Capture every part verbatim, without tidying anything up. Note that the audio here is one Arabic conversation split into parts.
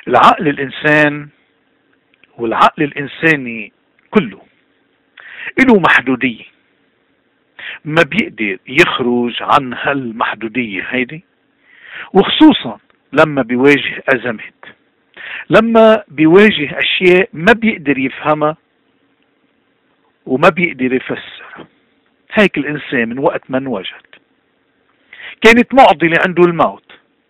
العقل الإنسان والعقل الإنساني كله له محدودية، ما بيقدر يخرج عن هالمحدودية هيدي، وخصوصا لما بيواجه أزمات، لما بيواجه أشياء ما بيقدر يفهمها وما بيقدر يفسرها. هيك الإنسان من وقت ما انوجد كانت معضلة عنده الموت،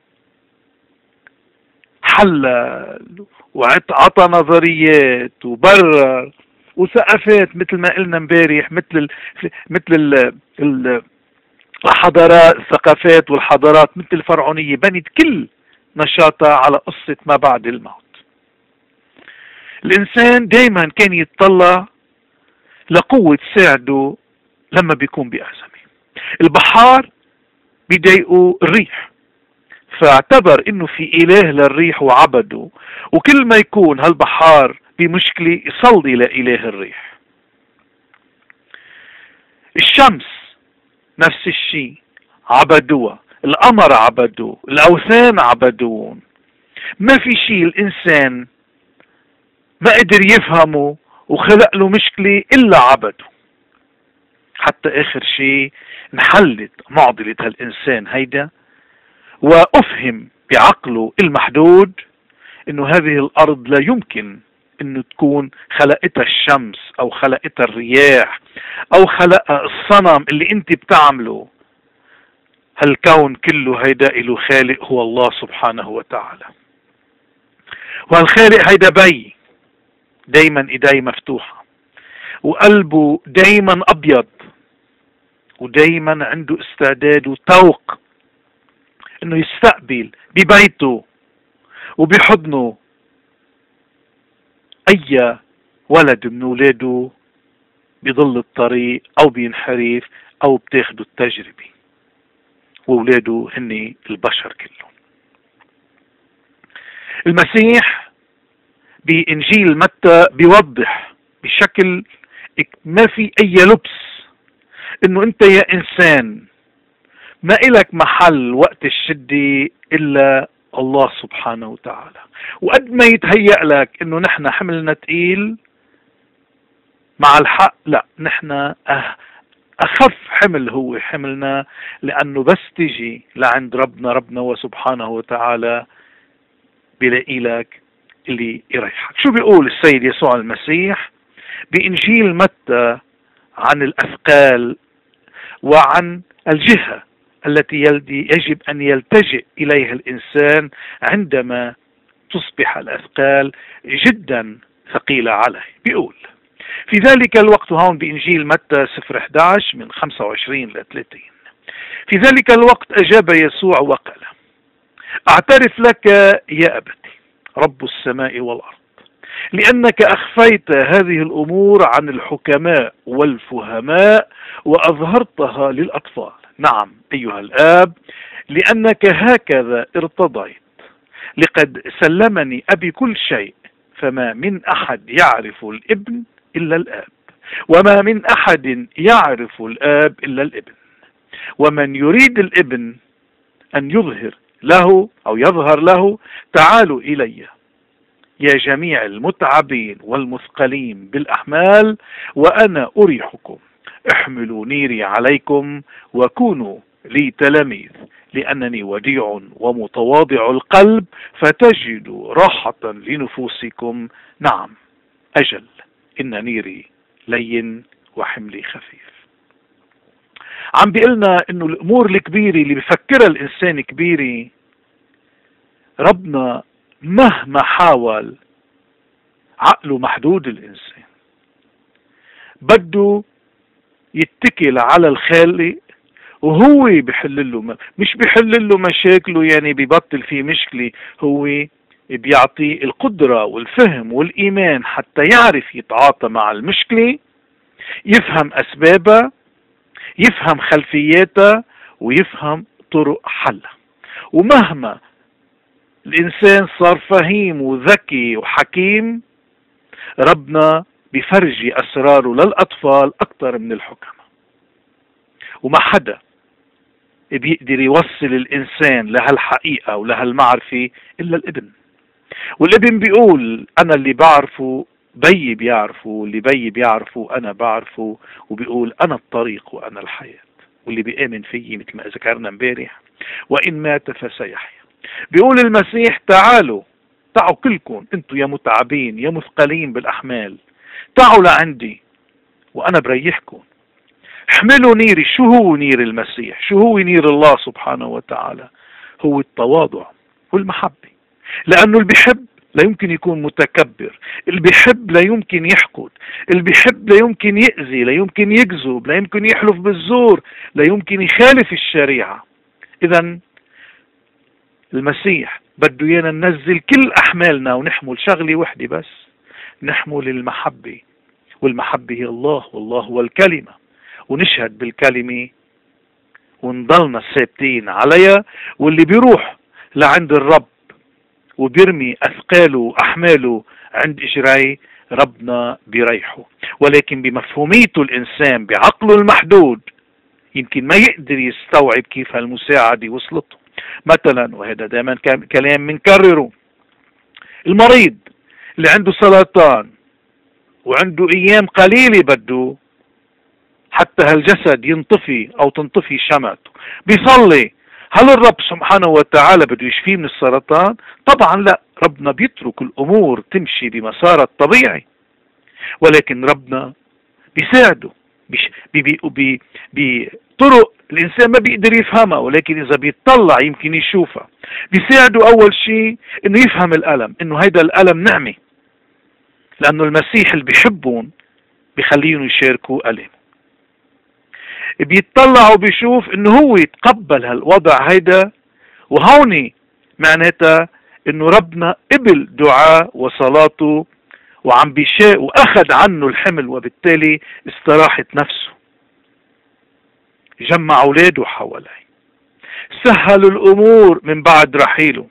حلل وعطى نظريات وبرر وثقافات مثل ما قلنا امبارح، مثل ال مثل ال ال الحضارات، الثقافات والحضارات مثل الفرعونية بنت كل نشاطها على قصة ما بعد الموت. الإنسان دايما كان يتطلع لقوة تساعده لما بيكون بأزمة. البحار بيضايقوا الريح، فاعتبر انه في اله للريح وعبده، وكل ما يكون هالبحار بمشكلة يصلي لإله الريح. الشمس نفس الشيء عبدوها، القمر عبدوه، الأوثان عبدون. ما في شيء الإنسان ما قدر يفهمه وخلق له مشكلة إلا عبده، حتى آخر شيء انحلت معضلة هالإنسان هيدا، وأفهم بعقله المحدود إنه هذه الأرض لا يمكن إنه تكون خلقتها الشمس أو خلقتها الرياح أو خلقها الصنم اللي أنت بتعمله. هالكون كله هيدا له خالق هو الله سبحانه وتعالى، وهالخالق هيدا بي دايما ايديه مفتوحة وقلبه دايما أبيض، ودايما عنده استعداد وتوق انه يستقبل ببيته وبحضنه اي ولد من اولاده بيضل الطريق او بينحرف او بتاخده التجربة، واولاده هن البشر كلهم. المسيح بإنجيل متى بيوضح بشكل ما في اي لبس انه انت يا انسان ما إلك محل وقت الشدة إلا الله سبحانه وتعالى. وقد ما يتهيأ لك إنه نحن حملنا تقيل، مع الحق لا، نحن أخف حمل هو حملنا، لأنه بس تيجي لعند ربنا ربنا وسبحانه وتعالى بلاقي لك اللي يريحك. شو بيقول السيد يسوع المسيح بإنجيل متى عن الأثقال وعن الجهة التي يجب أن يلتجئ إليها الإنسان عندما تصبح الأثقال جدا ثقيلة عليه؟ بيقول في ذلك الوقت، هون بإنجيل متى صفر إحدى عشر من خمسة وعشرين ل ثلاثين، في ذلك الوقت أجاب يسوع وقال: أعترف لك يا أبتي رب السماء والأرض، لأنك أخفيت هذه الأمور عن الحكماء والفهماء وأظهرتها للأطفال. نعم أيها الآب، لأنك هكذا ارتضيت. لقد سلمني أبي كل شيء، فما من أحد يعرف الابن إلا الآب، وما من أحد يعرف الآب إلا الابن، ومن يريد الابن أن يظهر له أو يظهر له تعالوا إلي يا جميع المتعبين والمثقلين بالأحمال وأنا أريحكم. احملوا نيري عليكم وكونوا لي تلاميذ، لأنني وديع ومتواضع القلب فتجدوا راحة لنفوسكم. نعم أجل إن نيري لين وحملي خفيف. عم بيقلنا إنه الأمور الكبيرة اللي بفكرها الإنسان كبيرة، ربنا مهما حاول عقله محدود، الإنسان بده يتكل على الخالق وهو بيحل له، مش بيحل له مشاكله يعني بيبطل فيه مشكلة، هو بيعطيه القدرة والفهم والإيمان حتى يعرف يتعاطى مع المشكلة، يفهم أسبابها، يفهم خلفياتها، ويفهم طرق حلها. ومهما الإنسان صار فهيم وذكي وحكيم، ربنا بفرجي أسراره للأطفال أكثر من الحكماء، وما حدا بيقدر يوصل الإنسان لهالحقيقة ولهالمعرفة إلا الابن. والابن بيقول أنا اللي بعرفه بيي بيعرفه، واللي بيي بيعرفه أنا بعرفه، وبيقول أنا الطريق وأنا الحياة، واللي بيآمن فيي مثل ما ذكرنا امبارح وإن مات فسيحيا. بيقول المسيح تعالوا تعالوا كلكم انتم يا متعبين يا مثقلين بالأحمال، تعالوا لعندي وأنا بريحكم. احملوا نيري. شو هو نير المسيح؟ شو هو نير الله سبحانه وتعالى؟ هو التواضع والمحبة. لأنه اللي بيحب لا يمكن يكون متكبر، اللي بيحب لا يمكن يحقد، اللي بيحب لا يمكن يأذي، لا يمكن يكذب، لا يمكن يحلف بالزور، لا يمكن يخالف الشريعة. إذن المسيح بده ايانا ننزل كل أحمالنا ونحمل شغلة وحدة بس، نحمل المحبة، والمحبة هي الله، والله هو الكلمة، ونشهد بالكلمة ونضلنا ثابتين عليها. واللي بيروح لعند الرب وبيرمي أثقاله وأحماله عند إجري ربنا بيريحه، ولكن بمفهوميته الإنسان بعقله المحدود يمكن ما يقدر يستوعب كيف هالمساعدة وصلته. مثلا، وهذا دائما كلام منكرره، المريض اللي عنده سرطان وعنده أيام قليلة بده حتى هالجسد ينطفي أو تنطفي شمعته، بيصلي، هل الرب سبحانه وتعالى بده يشفيه من السرطان؟ طبعا لا، ربنا بيترك الأمور تمشي بمسارها الطبيعي، ولكن ربنا بيساعده بطرق الإنسان ما بيقدر يفهمها، ولكن إذا بيطلع يمكن يشوفها. بيساعده أول شيء إنه يفهم الألم، إنه هيدا الألم نعمة، لأنه المسيح اللي بيحبون بيخليهم يشاركوا ألم. بيطلع وبيشوف إنه هو يتقبل هالوضع هيدا، وهوني معناتها إنه ربنا قبل دعاء وصلاته وعم بيشاء وأخذ عنه الحمل، وبالتالي استراحت نفسه، جمع أولاده حواليه، سهل الأمور من بعد رحيله،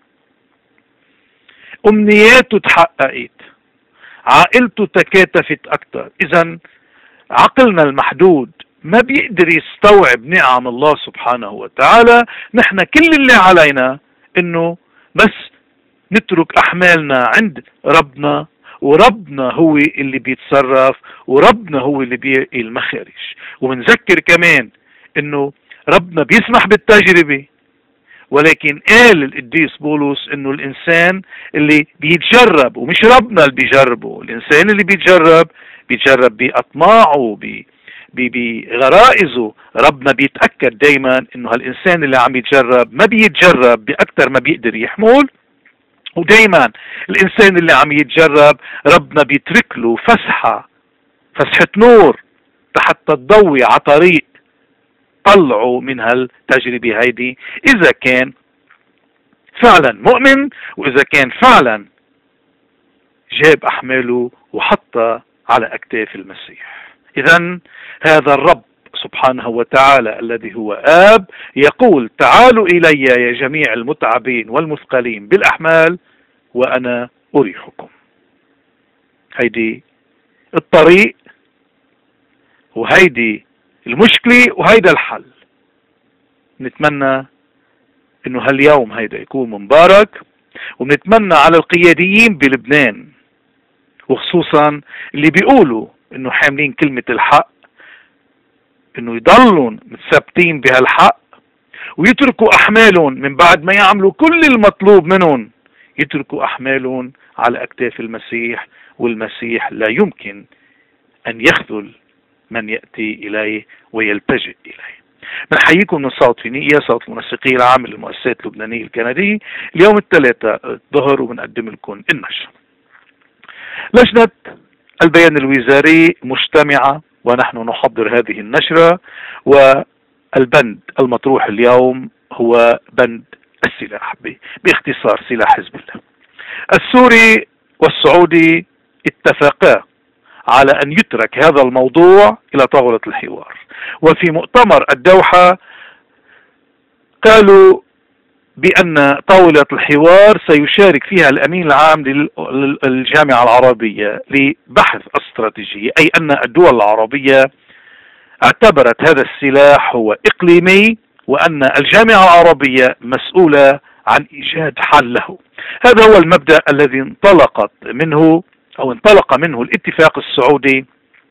أمنياته تحققت، عائلته تكاتفت أكثر. إذن عقلنا المحدود ما بيقدر يستوعب نعم الله سبحانه وتعالى. نحن كل اللي علينا إنه بس نترك أحمالنا عند ربنا، وربنا هو اللي بيتصرف، وربنا هو اللي بيلاقي المخارج. وبنذكر كمان إنه ربنا بيسمح بالتجربة، ولكن قال القديس بولس إنه الإنسان اللي بيتجرب، ومش ربنا اللي بيجربه، الإنسان اللي بيتجرب بيتجرب بأطماعه بغرائزه. ربنا بيتأكد دايما إنه هالإنسان اللي عم يتجرب ما بيتجرب بأكثر ما بيقدر يحمل، ودايما الإنسان اللي عم يتجرب ربنا بيترك له فسحة فسحة نور حتى تضوي على طريق طلعوا من هالتجربة هيدي، إذا كان فعلا مؤمن، وإذا كان فعلا جاب أحماله وحطها على أكتاف المسيح. إذن هذا الرب سبحانه وتعالى الذي هو آب يقول تعالوا إلي يا جميع المتعبين والمثقلين بالأحمال وأنا أريحكم. هيدي الطريق، وهيدي المشكلة، وهيدا الحل. نتمنى إنه هاليوم هيدا يكون مبارك، ونتمنى على القياديين بلبنان وخصوصا اللي بيقولوا إنه حاملين كلمة الحق إنه يضلوا متثبتين بهالحق، ويتركوا أحمالهم من بعد ما يعملوا كل المطلوب منهم، يتركوا أحمالهم على أكتاف المسيح. والمسيح لا يمكن أن يخذل من يأتي إليه ويلتجئ إليه. بنحييكم من صوت فينيقيا، صوت المنسقين العام للمؤسسات اللبنانية الكندية، اليوم الثلاثاء الظهر، وبنقدم لكم النشر. لجنة البيان الوزاري مجتمعة ونحن نحضر هذه النشرة، والبند المطروح اليوم هو بند السلاح، باختصار سلاح حزب الله. السوري والسعودي اتفقا على أن يترك هذا الموضوع إلى طاولة الحوار، وفي مؤتمر الدوحة قالوا بأن طاولة الحوار سيشارك فيها الأمين العام للجامعة العربية لبحث استراتيجية، أي أن الدول العربية اعتبرت هذا السلاح هو إقليمي، وأن الجامعة العربية مسؤولة عن إيجاد حل له. هذا هو المبدأ الذي انطلقت منه أو انطلق منه الاتفاق السعودي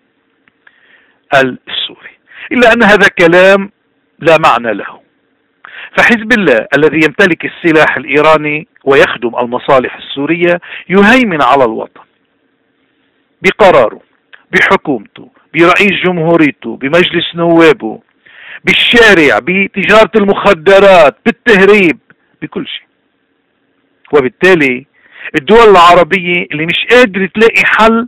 السوري، إلا أن هذا كلام لا معنى له. فحزب الله الذي يمتلك السلاح الإيراني ويخدم المصالح السورية يهيمن على الوطن بقراره، بحكومته، برئيس جمهوريته، بمجلس نوابه، بالشارع، بتجارة المخدرات، بالتهريب، بكل شيء. وبالتالي الدول العربية اللي مش قادرة تلاقي حل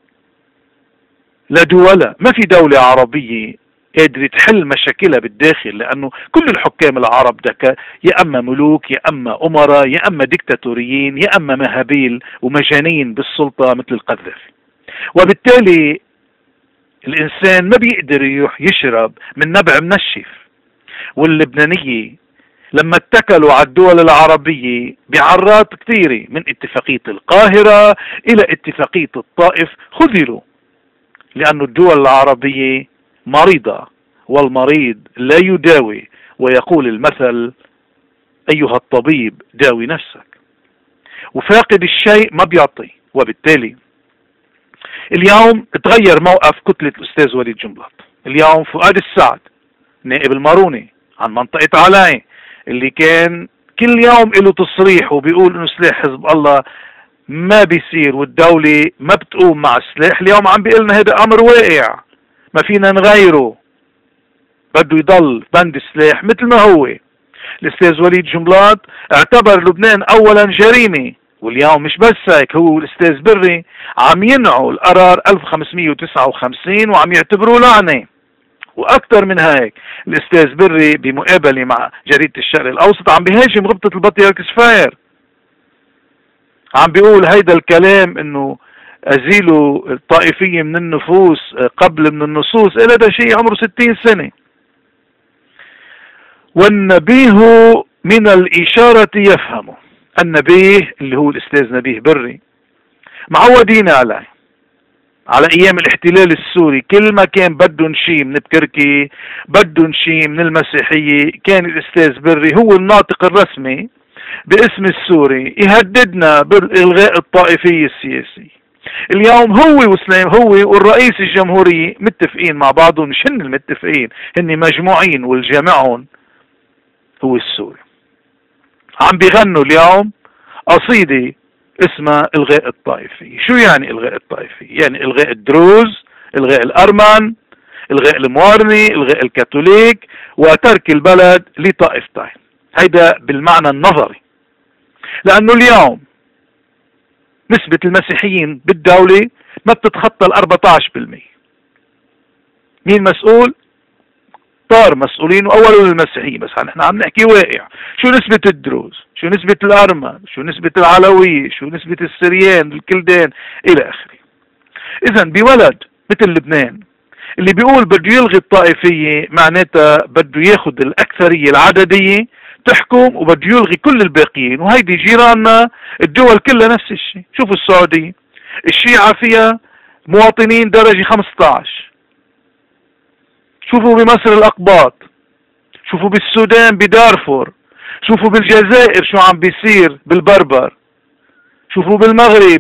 لدولها، ما في دولة عربية قادرة تحل مشاكلها بالداخل، لأنه كل الحكام العرب دكا يا أما ملوك يا أما أمراء يا أما ديكتاتوريين يا أما مهابيل ومجانين بالسلطة مثل القذافي. وبالتالي الإنسان ما بيقدر يروح يشرب من نبع منشف. واللبنانية لما اتكلوا على الدول العربية بعرات كثيرة من اتفاقية القاهرة إلى اتفاقية الطائف خذلوا، لأن الدول العربية مريضة والمريض لا يداوي، ويقول المثل أيها الطبيب داوي نفسك، وفاقد الشيء ما بيعطي. وبالتالي اليوم تغير موقف كتلة الأستاذ وليد جنبلاط. اليوم فؤاد السعد نائب الماروني عن منطقة علاء اللي كان كل يوم له تصريح وبيقول انه سلاح حزب الله ما بيصير والدولة ما بتقوم مع السلاح، اليوم عم بيقول لنا هذا امر واقع ما فينا نغيره، بده يضل بند السلاح مثل ما هو. الاستاذ وليد جنبلاط اعتبر لبنان اولا جريمة، واليوم مش بس هيك، هو والاستاذ بري عم ينعوا القرار ألف وخمسمئة وتسعة وخمسين وعم يعتبروه لعنة. واكثر من هيك، الاستاذ بري بمقابله مع جريده الشرق الاوسط عم بيهاجم ربطه البطيركس فاير، عم بيقول هيدا الكلام انه ازيلوا الطائفيه من النفوس قبل من النصوص، إلى هذا شيء عمره ستين سنة. والنبيه من الاشاره يفهمه. النبيه اللي هو الاستاذ نبيه بري معودين عليه على ايام الاحتلال السوري، كل ما كان بدهم شيء من التركي بدهم شيء من المسيحية كان الاستاذ بري هو الناطق الرسمي باسم السوري يهددنا بالغاء الطائفية السياسية. اليوم هو وسليم هو والرئيس الجمهورية متفقين مع بعضهم، مش هن المتفقين، هن مجموعين والجامعهم هو السوري. عم بيغنوا اليوم قصيدة اسمها الغاء الطائفية. شو يعني الغاء الطائفية؟ يعني الغاء الدروز، الغاء الارمن، الغاء الموارني، الغاء الكاثوليك، وترك البلد لطائفتين. هيدا بالمعنى النظري، لانه اليوم نسبة المسيحيين بالدولة ما بتتخطى ال أربعة عشر بالمئة. مين مسؤول؟ طار مسؤولين واولهم المسيحيين، بس نحن عم نحكي واقع. شو نسبة الدروز؟ شو نسبة الارمن؟ شو نسبة العلوية؟ شو نسبة السريان، الكلدان، الى اخره. اذا ببلد مثل لبنان اللي بيقول بده يلغي الطائفية، معناتها بده ياخذ الاكثرية العددية تحكم وبده يلغي كل الباقيين. وهيدي جيراننا الدول كلها نفس الشيء. شوفوا السعودية الشيعة فيها مواطنين درجة خمسة عشر، شوفوا بمصر الأقباط، شوفوا بالسودان بدارفور، شوفوا بالجزائر شو عم بيصير بالبربر، شوفوا بالمغرب،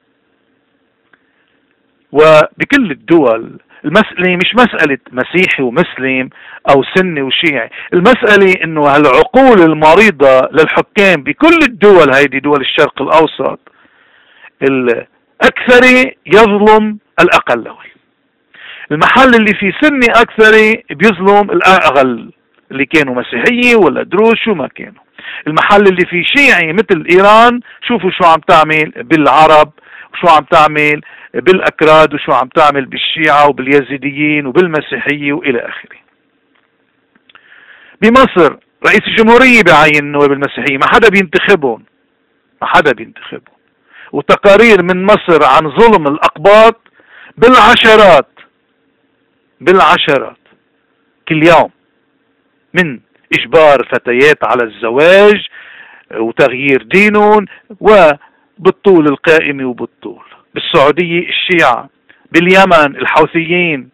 وبكل الدول. المسألة مش مسألة مسيحي ومسلم أو سني وشيعي، المسألة إنه هالعقول المريضة للحكام بكل الدول، هيدي دول الشرق الأوسط، الأكثري يظلم الأقلوي. المحل اللي فيه سني أكثري بيظلم الأقل اللي كانوا مسيحية ولا دروز شو ما كانوا. المحل اللي فيه شيعي مثل إيران شوفوا شو عم تعمل بالعرب وشو عم تعمل بالأكراد وشو عم تعمل بالشيعة وباليزيديين وبالمسيحية وإلى آخره. بمصر رئيس الجمهورية بعين النواب المسيحية، ما حدا بينتخبهم، ما حدا بينتخبهم. وتقارير من مصر عن ظلم الأقباط بالعشرات بالعشرات كل يوم، من إجبار فتيات على الزواج وتغيير دينهم وبالطول القائمة وبالطول. بالسعودية الشيعة، باليمن الحوثيين،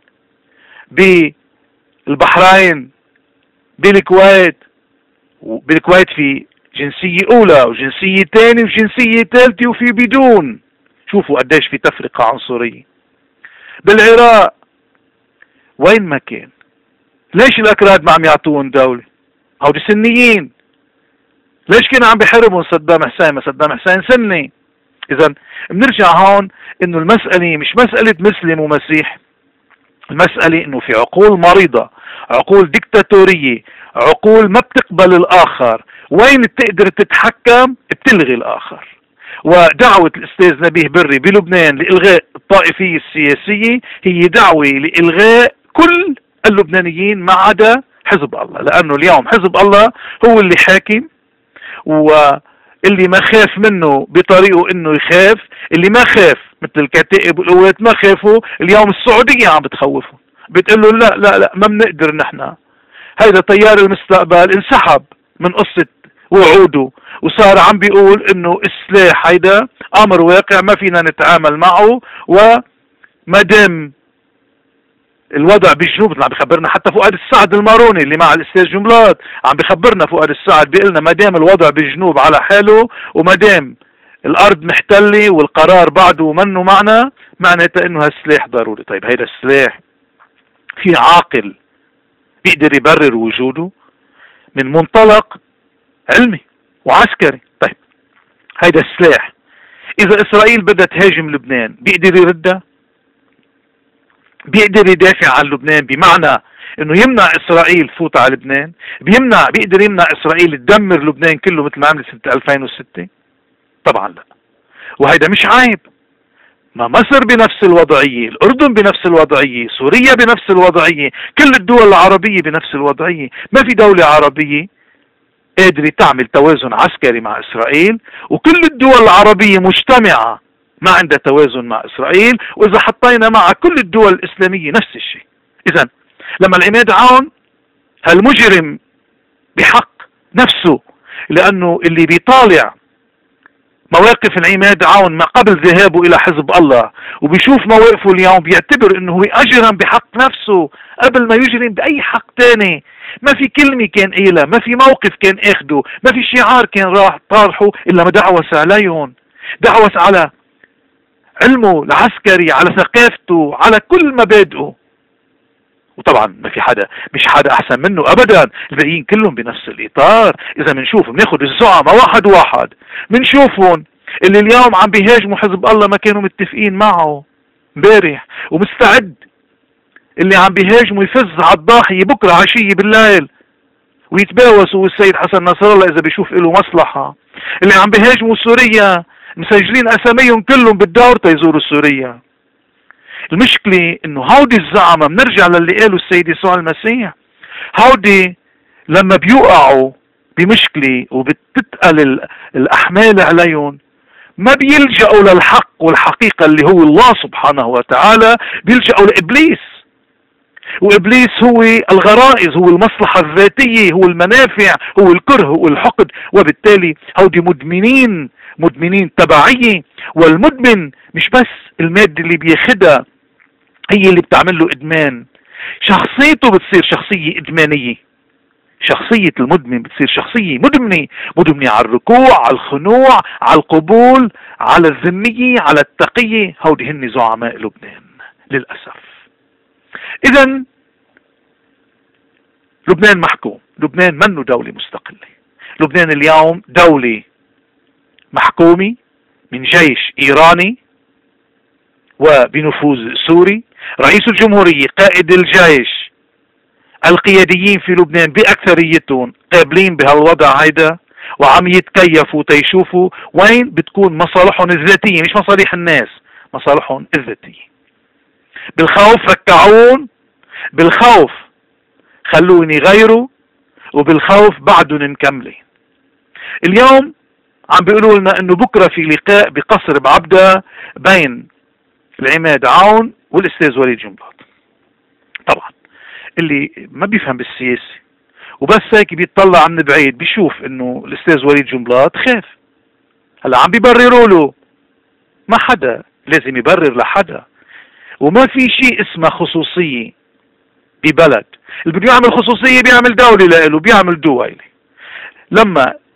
بالبحرين، بالكويت. بالكويت في جنسية أولى وجنسية ثانية وجنسية ثالثة وفي بدون. شوفوا قديش في تفرقة عنصرية. بالعراق وين ما كان، ليش الأكراد ما عم يعطوهم دولة؟ هودي سنيين. ليش كانوا عم بيحاربهم صدام حسين؟ ما صدام حسين سني. إذا بنرجع هون إنه المسألة مش مسألة مسلم ومسيح، المسألة إنه في عقول مريضة، عقول ديكتاتورية، عقول ما بتقبل الآخر. وين بتقدر تتحكم؟ بتلغي الآخر. ودعوة الأستاذ نبيه بري بلبنان لإلغاء الطائفية السياسية هي دعوة لإلغاء كل اللبنانيين ما عدا حزب الله، لأنه اليوم حزب الله هو اللي حاكم، واللي ما خاف منه بطريقه إنه يخاف، اللي ما خاف مثل الكتائب والقوات ما خافوا، اليوم السعودية عم بتخوفهم، بتقول له لا لا لا ما بنقدر نحن. هيدا طيار المستقبل انسحب من قصة وعوده وصار عم بيقول انه السلاح هيدا امر واقع ما فينا نتعامل معه، وما دام الوضع بالجنوب مثل عم بخبرنا حتى فؤاد السعد الماروني اللي مع الاستاذ جملات، عم بخبرنا فؤاد السعد بيقلنا ما دام الوضع بالجنوب على حاله وما دام الارض محتله والقرار بعده منه معنا، معناتها انه هالسلاح ضروري. طيب هيدا السلاح في عاقل بيقدر يبرر وجوده من منطلق علمي وعسكري؟ طيب هيدا السلاح اذا اسرائيل بدها تهاجم لبنان بيقدر يردها؟ بيقدر يدافع عن لبنان بمعنى انه يمنع اسرائيل تفوت على لبنان؟ بيمنع بيقدر يمنع اسرائيل تدمر لبنان كله مثل ما عملت سنة ألفين وستة؟ طبعا لا. وهيدا مش عيب. ما مصر بنفس الوضعية، الأردن بنفس الوضعية، سوريا بنفس الوضعية، كل الدول العربية بنفس الوضعية. ما في دولة عربية قادرة تعمل توازن عسكري مع إسرائيل، وكل الدول العربية مجتمعة ما عندها توازن مع إسرائيل، وإذا حطينا مع كل الدول الإسلامية نفس الشيء. إذا لما العماد عون هالمجرم بحق نفسه، لأنه اللي بيطالع مواقف العماد عون ما قبل ذهابه الى حزب الله وبيشوف مواقفه اليوم بيعتبر انه هو اجرم بحق نفسه قبل ما يجرم باي حق تاني. ما في كلمة كان قيلها، ما في موقف كان اخده، ما في شعار كان راح طارحه الا ما دعوس عليهم، دعوس على علمه العسكري، على ثقافته، على كل مبادئه. وطبعا ما في حدا مش حدا احسن منه ابدا، الباقيين كلهم بنفس الاطار. اذا بنشوف بناخذ الزعماء واحد واحد بنشوفهم اللي اليوم عم بيهاجموا حزب الله ما كانوا متفقين معه امبارح، ومستعد اللي عم بيهاجموا يفز على الضاحية بكره عشية بالليل ويتباوسوا والسيد حسن نصر الله اذا بيشوف له مصلحة. اللي عم بيهاجموا سوريا مسجلين اساميهم كلهم بالدور تيزوروا سوريا. المشكلة انه هودي الزعماء بنرجع للي قاله السيد يسوع المسيح، هودي لما بيوقعوا بمشكلة وبتتقل الاحمال عليهم ما بيلجأوا للحق والحقيقة اللي هو الله سبحانه وتعالى، بيلجأوا لإبليس. وإبليس هو الغرائز، هو المصلحة الذاتية، هو المنافع، هو الكره، هو الحقد. وبالتالي هودي مدمنين مدمنين تبعية. والمدمن مش بس المادة اللي بياخدها هي اللي بتعمل له إدمان، شخصيته بتصير شخصية إدمانية. شخصية المدمن بتصير شخصية مدمنة، مدمنة على الركوع، على الخنوع، على القبول، على الذمية، على التقية. هودي هن زعماء لبنان للأسف. إذن لبنان محكوم، لبنان منه دولة مستقلة. لبنان اليوم دولة محكومة من جيش إيراني وبنفوذ سوري. رئيس الجمهورية، قائد الجيش، القياديين في لبنان بأكثريتهم قابلين بهالوضع هيدا وعم يتكيفوا تيشوفوا وين بتكون مصالحهم الذاتية، مش مصالح الناس، مصالحهم الذاتية. بالخوف ركعون، بالخوف خلوني غيره، وبالخوف بعدهم مكملين. اليوم عم بيقولوا لنا انه بكره في لقاء بقصر بعبدة بين العماد عون والاستاذ وليد جنبلاط. طبعا اللي ما بيفهم بالسياسة وبس هيك بيطلع من بعيد بيشوف انه الاستاذ وليد جنبلاط خاف. هلا عم بيبرروا له، ما حدا لازم يبرر لحدا، وما في شيء اسمه خصوصية ببلد. اللي بده يعمل خصوصية بيعمل دولة لإله، بيعمل دول. لما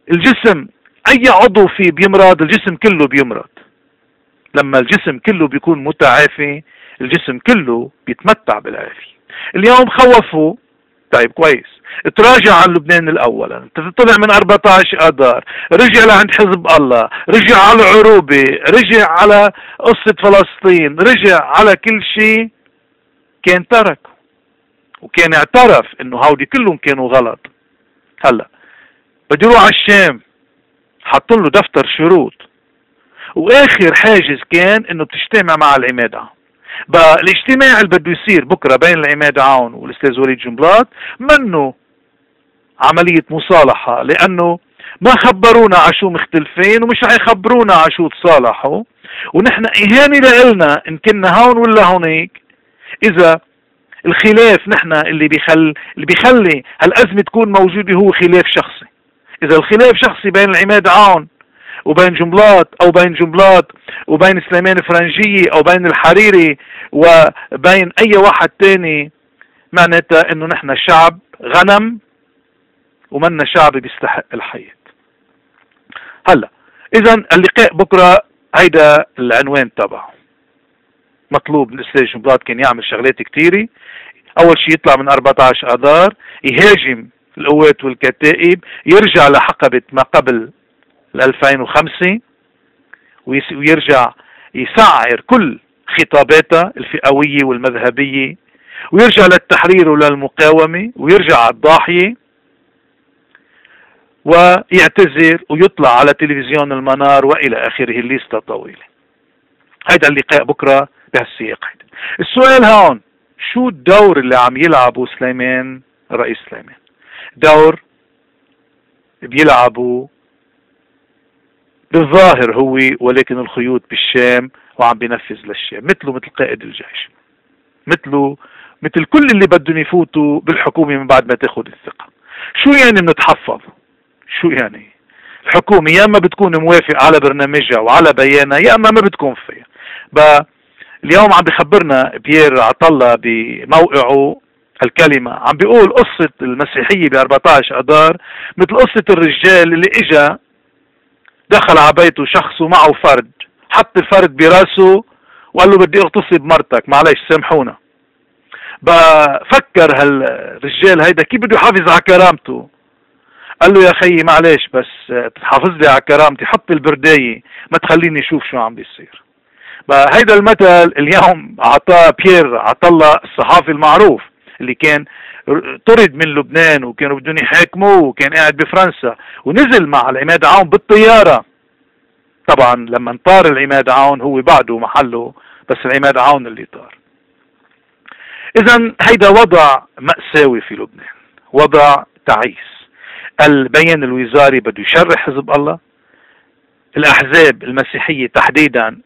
الجسم اي عضو فيه بيمرض الجسم كله بيمرض. لما الجسم كله بيكون متعافي الجسم كله بيتمتع بالعافية. اليوم خوفوا، طيب كويس، تراجع عن لبنان الاول، طلع من أربعة عشر اذار، رجع لعند حزب الله، رجع على العروبة، رجع على قصة فلسطين، رجع على كل شيء كان تركه، وكان اعترف انه هودي كلهم كانوا غلط. هلا بده يروح على الشام، حطوا له دفتر شروط، واخر حاجز كان انه بتجتمع مع العماد عون. بقى الاجتماع اللي بده يصير بكره بين العماد عون والاستاذ وليد جنبلاط منه عملية مصالحة، لانه ما خبرونا على شو مختلفين ومش حيخبرونا على شو تصالحوا، ونحن اهانة لنا ان كنا هون ولا هونيك. اذا الخلاف نحن اللي بيخل اللي بيخلي هالازمة تكون موجودة هو خلاف شخصي. اذا الخلاف شخصي بين العماد عون وبين جنبلاط او بين جنبلاط وبين سليمان فرنجية او بين الحريري وبين اي واحد تاني، معناتها انه نحن شعب غنم ومنا شعب بيستحق الحياة. هلا اذا اللقاء بكره هيدا العنوان تبعه. مطلوب من الاستاذ جنبلاط كان يعمل شغلات كتيرة. اول شيء يطلع من أربعة عشر اذار، يهاجم القوات والكتائب، يرجع لحقبة ما قبل ألفين وخمسة، ويرجع يسعر كل خطاباتها الفئوية والمذهبية، ويرجع للتحرير وللمقاومة، ويرجع على الضاحية، ويعتذر ويطلع على تلفزيون المنار والى اخره. الليستة طويلة. هيدا اللقاء بكرة بهالسياق. هيدا السؤال هون، شو الدور اللي عم يلعبه سليمان الرئيس سليمان؟ دور بيلعبه بالظاهر هو، ولكن الخيوط بالشام وعم بينفذ للشام، مثله مثل قائد الجيش، مثله مثل كل اللي بدهم يفوتوا بالحكومة من بعد ما تاخد الثقة. شو يعني بنتحفظ؟ شو يعني؟ الحكومة يا اما بتكون موافق على برنامجها وعلى بيانها يا اما ما بتكون فيها. بقى اليوم عم بخبرنا بيير عطلة بموقعه الكلمة، عم بيقول قصة المسيحية ب أربعة عشر اذار مثل قصة الرجال اللي اجا دخل على بيته شخص ومعه فرد، حط الفرد براسه وقال له بدي اغتصب مرتك، معلش سامحونا. بقى فكر هالرجال هيدا كيف بده يحافظ على كرامته. قال له يا خيي معلش بس تحافظ لي على كرامتي، حط البرداية ما تخليني اشوف شو عم بيصير. بقى هيدا المثل اليوم اعطاه بيير عطلة الصحافي المعروف اللي كان طرد من لبنان وكانوا بدهم يحاكموه وكان قاعد بفرنسا، ونزل مع العماد عون بالطيارة. طبعا لما طار العماد عون هو بعده محله، بس العماد عون اللي طار. اذا هيدا وضع مأساوي في لبنان، وضع تعيس. البيان الوزاري بده يشرح حزب الله، الاحزاب المسيحية تحديدا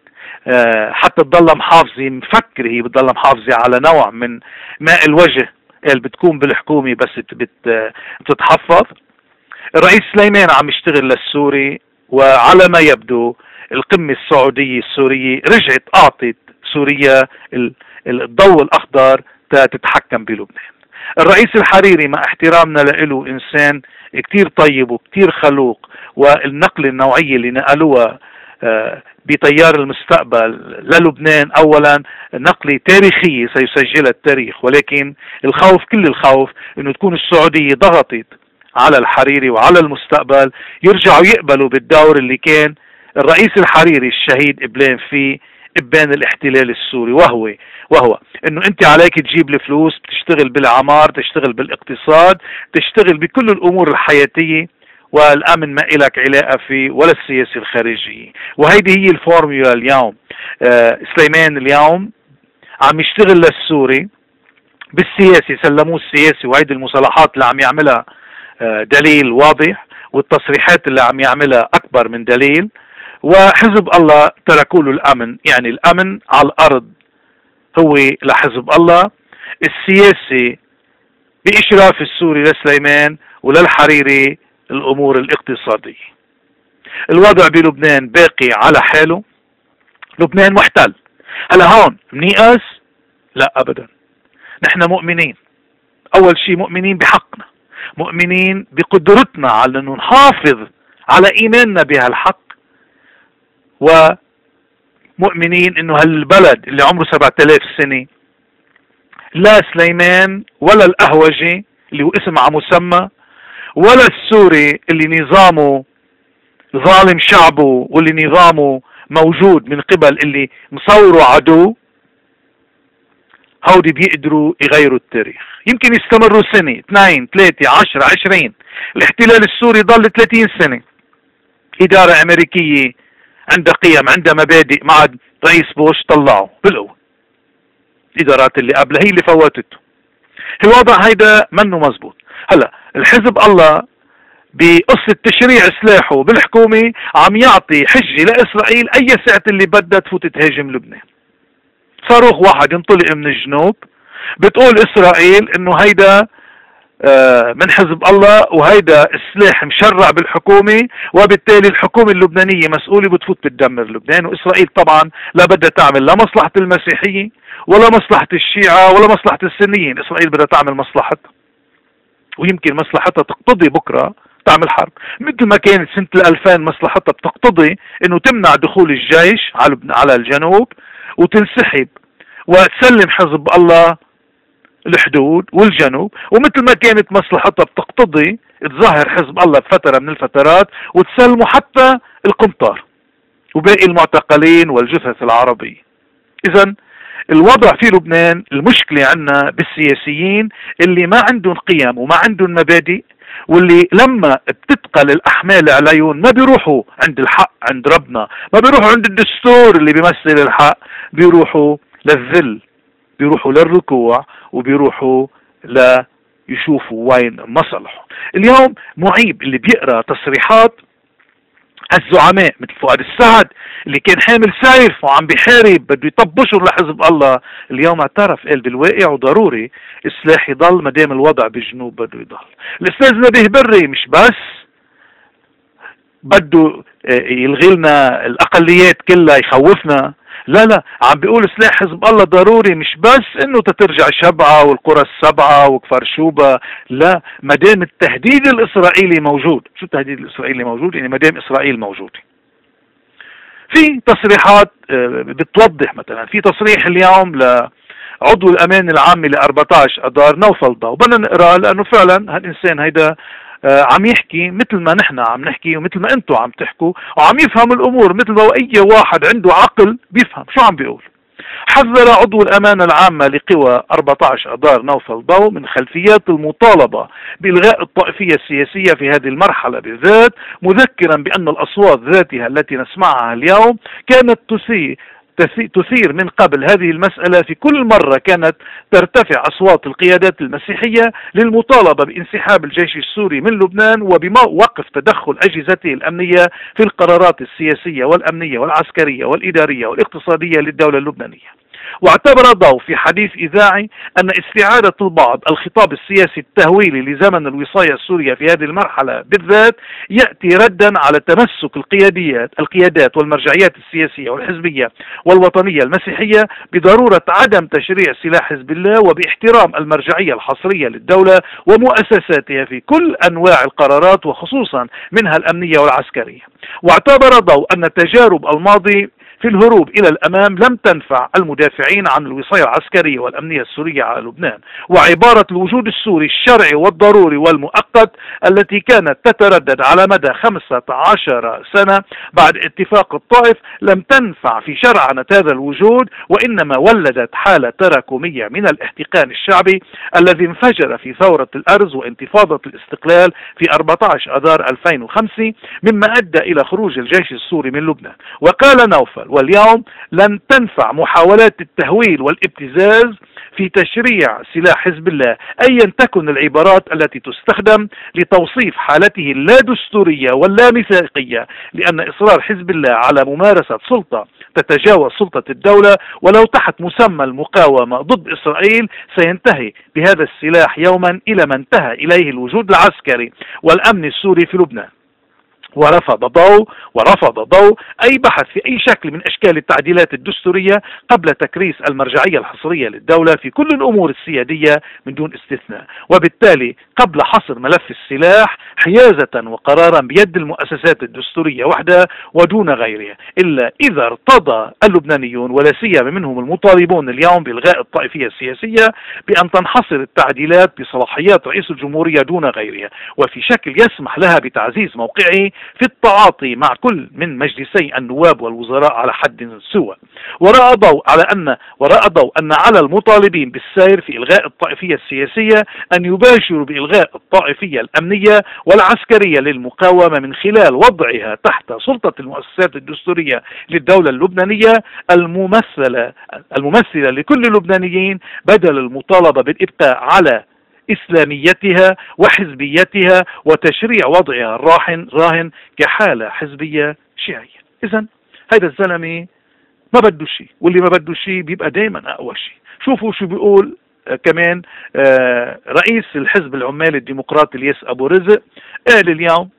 حتى تضل محافظة، مفكر هي بتضل محافظة على نوع من ماء الوجه اللي بتكون بالحكومة بس بتتحفظ. الرئيس سليمان عم يشتغل للسوري، وعلى ما يبدو القمة السعودية السورية رجعت اعطت سوريا الضوء الاخضر تتحكم بلبنان. الرئيس الحريري مع احترامنا له انسان كتير طيب وكتير خلوق، والنقلة النوعية اللي نقلوها بتيار المستقبل للبنان اولا نقلة تاريخية سيسجلها التاريخ، ولكن الخوف كل الخوف انه تكون السعودية ضغطت على الحريري وعلى المستقبل يرجعوا يقبلوا بالدور اللي كان الرئيس الحريري الشهيد ابلان فيه ابان الاحتلال السوري، وهو وهو انه انت عليك تجيب الفلوس، تشتغل بالعمار، تشتغل بالاقتصاد، تشتغل بكل الامور الحياتية، والامن ما إلك علاقة فيه ولا السياسة الخارجية. وهيدي هي الفورمولا اليوم. آه سليمان اليوم عم يشتغل للسوري بالسياسي، سلموه السياسي، وهيدي المصطلحات اللي عم يعملها آه دليل واضح، والتصريحات اللي عم يعملها اكبر من دليل. وحزب الله تركوا له الامن، يعني الامن على الارض هو لحزب الله، السياسي باشراف السوري لسليمان، وللحريري الامور الاقتصادية. الوضع بلبنان باقي على حاله، لبنان محتل. هلا هون منيأس؟ لا ابدا، نحن مؤمنين. اول شيء مؤمنين بحقنا، مؤمنين بقدرتنا على أن نحافظ على إيماننا بهالحق، ومؤمنين أنه هالبلد اللي عمره سبعة آلاف سنة لا سليمان ولا الأهوجي اللي هو اسم على مسمى، ولا السوري اللي نظامه ظالم شعبه واللي نظامه موجود من قبل اللي مصوره عدو، هودي بيقدروا يغيروا التاريخ. يمكن يستمروا سنة اثنين ثلاثة عشرة عشرين. الاحتلال السوري ضل ثلاثين سنة، إدارة أمريكية عندها قيم عندها مبادئ، مع رئيس بوش طلعوا بالقوة. الإدارات اللي قبلها هي اللي فوتته. الوضع هيدا منه مزبوط. هلا الحزب الله بقصة تشريع سلاحه بالحكومة عم يعطي حجة لإسرائيل أي ساعة اللي بدها تفوت تهاجم لبنان. صاروخ واحد ينطلق من الجنوب بتقول إسرائيل إنه هيدا من حزب الله وهيدا السلاح مشرع بالحكومة، وبالتالي الحكومة اللبنانية مسؤولة بتفوت بتدمر لبنان. وإسرائيل طبعا لا بدها تعمل لا مصلحة المسيحية ولا مصلحة الشيعة ولا مصلحة السنيين. إسرائيل بدها تعمل مصلحتها، ويمكن مصلحتها تقتضي بكرة تعمل حرب، مثل ما كانت سنة الألفين مصلحتها بتقتضي إنه تمنع دخول الجيش على الجنوب وتنسحب وتسلم حزب الله الحدود والجنوب، ومثل ما كانت مصلحتها بتقتضي تظاهر حزب الله بفترة من الفترات وتسلموا حتى القنطار وباقي المعتقلين والجثث العربية. إذن الوضع في لبنان المشكلة عندنا بالسياسيين اللي ما عندهم قيم وما عندهم مبادئ، واللي لما بتتقل الأحمال عليهم ما بيروحوا عند الحق عند ربنا، ما بيروحوا عند الدستور اللي بيمثل الحق، بيروحوا للذل، بيروحوا للركوع، وبيروحوا ليشوفوا وين مصلحه. اليوم معيب اللي بيقرأ تصريحات الزعماء مثل فؤاد السعد اللي كان حامل سيف وعم بيحارب بده يطبشوا لحزب الله، اليوم اعترف قال بالواقع وضروري السلاح يضل ما دام الوضع بالجنوب بده يضل. الاستاذ نبيه بري مش بس بده يلغي لنا الاقليات كلها يخوفنا، لا لا عم بيقول سلاح حزب الله ضروري، مش بس انه تترجع شبعة والقرى السبعة وكفر شوبة، لا ما دام التهديد الاسرائيلي موجود. شو التهديد الاسرائيلي موجود؟ يعني ما دام اسرائيل موجودة. في تصريحات بتوضح، مثلا في تصريح اليوم لعضو الأمان العامي ل أربعة عشر أذار نوفل ضو، بدنا نقرأ لأنه فعلا هالإنسان هيدا عم يحكي مثل ما نحن عم نحكي ومثل ما انتم عم تحكوا، وعم يفهم الأمور مثل ما أي واحد عنده عقل بيفهم شو عم بيقول. حذر عضو الأمانة العامة لقوى أربعة عشر أذار نوفل ضو من خلفيات المطالبة بإلغاء الطائفية السياسية في هذه المرحلة بالذات، مذكرا بأن الأصوات ذاتها التي نسمعها اليوم كانت تثير تثير من قبل هذه المسألة. في كل مرة كانت ترتفع أصوات القيادات المسيحية للمطالبة بانسحاب الجيش السوري من لبنان وبوقف تدخل أجهزته الأمنية في القرارات السياسية والأمنية والعسكرية والإدارية والاقتصادية للدولة اللبنانية. واعتبر ضو في حديث إذاعي أن استعادة البعض الخطاب السياسي التهويلي لزمن الوصاية السورية في هذه المرحلة بالذات يأتي ردا على تمسك القياديات القيادات والمرجعيات السياسية والحزبية والوطنية المسيحية بضرورة عدم تشريع سلاح حزب الله وباحترام المرجعية الحصرية للدولة ومؤسساتها في كل أنواع القرارات وخصوصا منها الأمنية والعسكرية. واعتبر ضو أن تجارب الماضي في الهروب إلى الأمام لم تنفع المدافعين عن الوصاية العسكرية والأمنية السورية على لبنان، وعبارة الوجود السوري الشرعي والضروري والمؤقت التي كانت تتردد على مدى خمسة عشر سنة بعد اتفاق الطائف لم تنفع في شرعنة هذا الوجود، وإنما ولدت حالة تراكمية من الاحتقان الشعبي الذي انفجر في ثورة الأرز وانتفاضة الاستقلال في أربعة عشر أذار ألفين وخمسة، مما أدى إلى خروج الجيش السوري من لبنان. وقال نوفل: واليوم لن تنفع محاولات التهويل والابتزاز في تشريع سلاح حزب الله أيا تكن العبارات التي تستخدم لتوصيف حالته اللا دستورية واللا ميثاقية، لأن إصرار حزب الله على ممارسة سلطة تتجاوز سلطة الدولة ولو تحت مسمى المقاومة ضد إسرائيل سينتهي بهذا السلاح يوما إلى ما انتهى إليه الوجود العسكري والأمن السوري في لبنان. ورفض ضوء ورفض ضوء أي بحث في أي شكل من أشكال التعديلات الدستورية قبل تكريس المرجعية الحصرية للدولة في كل الأمور السيادية من دون استثناء، وبالتالي قبل حصر ملف السلاح حيازة وقرارا بيد المؤسسات الدستورية وحدها ودون غيرها، إلا إذا ارتضى اللبنانيون ولا سيما منهم المطالبون اليوم بإلغاء الطائفية السياسية بأن تنحصر التعديلات بصلاحيات رئيس الجمهورية دون غيرها، وفي شكل يسمح لها بتعزيز موقعه في التعاطي مع كل من مجلسي النواب والوزراء على حد سواء. وراء ضوء على أن وراء ضوء أن على المطالبين بالسير في إلغاء الطائفية السياسية أن يباشروا بإلغاء الطائفية الأمنية والعسكرية للمقاومة من خلال وضعها تحت سلطة المؤسسات الدستورية للدولة اللبنانية الممثلة الممثلة لكل اللبنانيين، بدل المطالبة بالإبقاء على إسلاميتها وحزبيتها وتشريع وضعها الراهن راهن كحالة حزبية شيعية. إذن هذا الزلمة ما بده شيء، واللي ما بده شيء بيبقى دائما أقوى شيء. شوفوا شو بيقول آه كمان آه رئيس الحزب العمالي الديمقراطي الياس أبو رزق، قال اليوم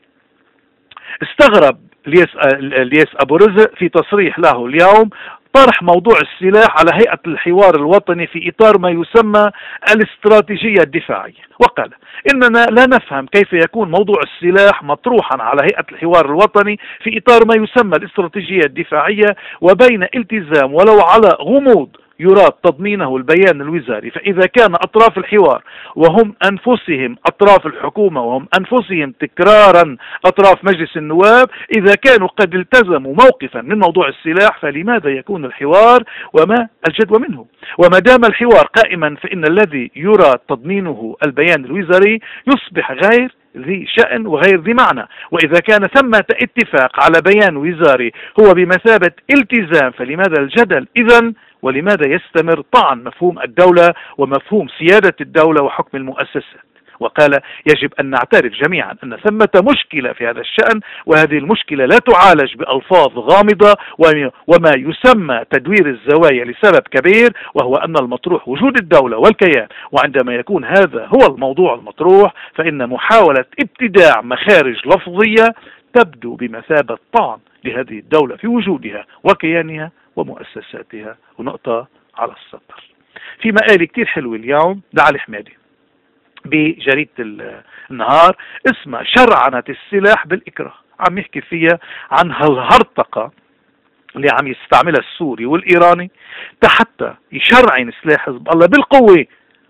استغرب الياس الياس أبو رزق في تصريح له اليوم طرح موضوع السلاح على هيئة الحوار الوطني في إطار ما يسمى الاستراتيجية الدفاعية، وقال إننا لا نفهم كيف يكون موضوع السلاح مطروحا على هيئة الحوار الوطني في إطار ما يسمى الاستراتيجية الدفاعية وبين التزام ولو على غموض يراد تضمينه البيان الوزاري، فإذا كان أطراف الحوار وهم أنفسهم أطراف الحكومة وهم أنفسهم تكرارا أطراف مجلس النواب إذا كانوا قد التزموا موقفا من موضوع السلاح فلماذا يكون الحوار وما الجدوى منه؟ وما دام الحوار قائما فإن الذي يرى تضمينه البيان الوزاري يصبح غير ذي شأن وغير ذي معنى، وإذا كان ثمة اتفاق على بيان وزاري هو بمثابة التزام فلماذا الجدل إذن؟ ولماذا يستمر طعن مفهوم الدولة ومفهوم سيادة الدولة وحكم المؤسسات؟ وقال يجب أن نعترف جميعا أن ثمة مشكلة في هذا الشأن، وهذه المشكلة لا تعالج بألفاظ غامضة وما يسمى تدوير الزوايا لسبب كبير، وهو أن المطروح وجود الدولة والكيان، وعندما يكون هذا هو الموضوع المطروح فإن محاولة ابتداع مخارج لفظية تبدو بمثابة طعن لهذه الدولة في وجودها وكيانها ومؤسساتها. ونقطة على السطر في مقال كتير حلو اليوم لعلي حمادي بجريدة النهار اسمها شرعنة السلاح بالإكراه، عم يحكي فيها عن هالهرطقة اللي عم يستعملها السوري والإيراني حتى يشرعن سلاح حزب الله بالقوة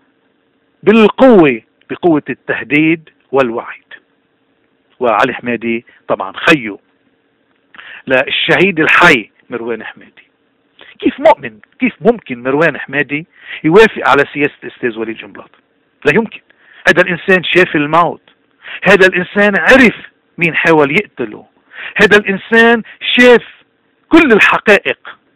بالقوة بقوة التهديد والوعيد. وعلي حمادي طبعا خيو للشهيد الحي مروان حمادي. كيف مؤمن كيف ممكن مروان حمادي يوافق على سياسة الأستاذ وليد جنبلاط؟ لا يمكن. هذا الإنسان شاف الموت، هذا الإنسان عرف مين حاول يقتله، هذا الإنسان شاف كل الحقائق.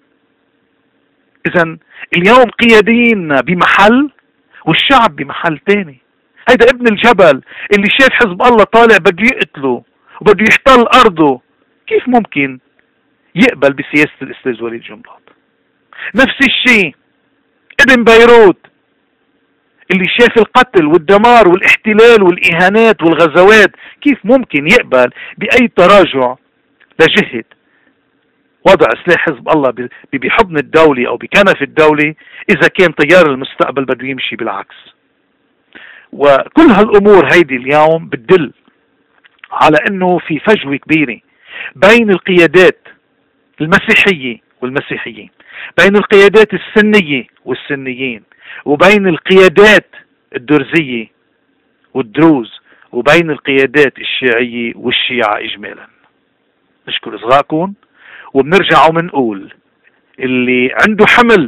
إذن اليوم قيادينا بمحل والشعب بمحل تاني. هذا ابن الجبل اللي شاف حزب الله طالع بده يقتله وبده يحتل أرضه، كيف ممكن يقبل بسياسة الأستاذ وليد جنبلاط؟ نفس الشيء ابن بيروت اللي شاف القتل والدمار والاحتلال والإهانات والغزوات، كيف ممكن يقبل بأي تراجع لجهة وضع سلاح حزب الله بحضن الدولة أو بكنف الدولة إذا كان تيار المستقبل بده يمشي بالعكس؟ وكل هالأمور هيدي اليوم بتدل على أنه في فجوة كبيرة بين القيادات المسيحية والمسيحيين، بين القيادات السنية والسنيين، وبين القيادات الدرزية والدروز، وبين القيادات الشيعية والشيعة إجمالا. نشكر إصغائكم وبنرجع ومنقول اللي عنده حمل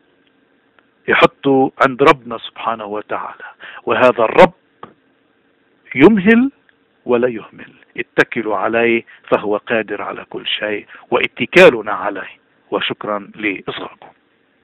يحطه عند ربنا سبحانه وتعالى، وهذا الرب يمهل ولا يهمل. اتكلوا عليه فهو قادر على كل شيء واتكالنا عليه. وشكرا لإصغائكم.